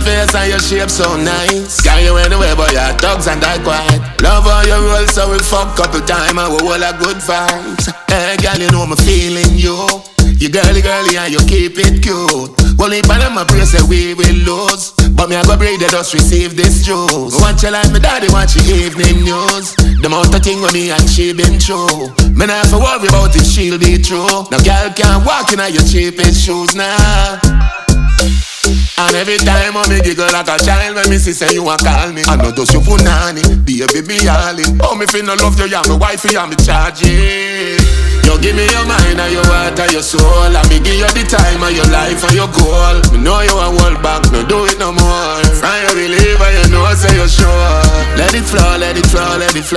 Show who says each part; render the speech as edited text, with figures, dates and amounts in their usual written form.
Speaker 1: face and your shape so nice. Carry you anywhere but your dogs and that quiet. Love how you roll so we fuck couple time and we all a good vibes. Hey girl, you know me feeling you. You girly and you keep it cute. Well, if I my prayer say we will lose, but me I go break the dust, receive this juice. Watch you like me daddy, watch your evening news. The amount of thing with me and she been through. Me not have to worry about if she'll be true. No girl can't walk in your cheapest shoes now. And every time I me giggle like a child when me see say you a call me. I know those you punani, baby be yalling. Oh me feel no love you, you my wifey and me charging. You give me your mind and your heart and your soul. And me give you the time and your life and your goal. Me know you a hold back, no do it no more. From you believe and you know say you're sure. Let it flow, let it flow, let it flow.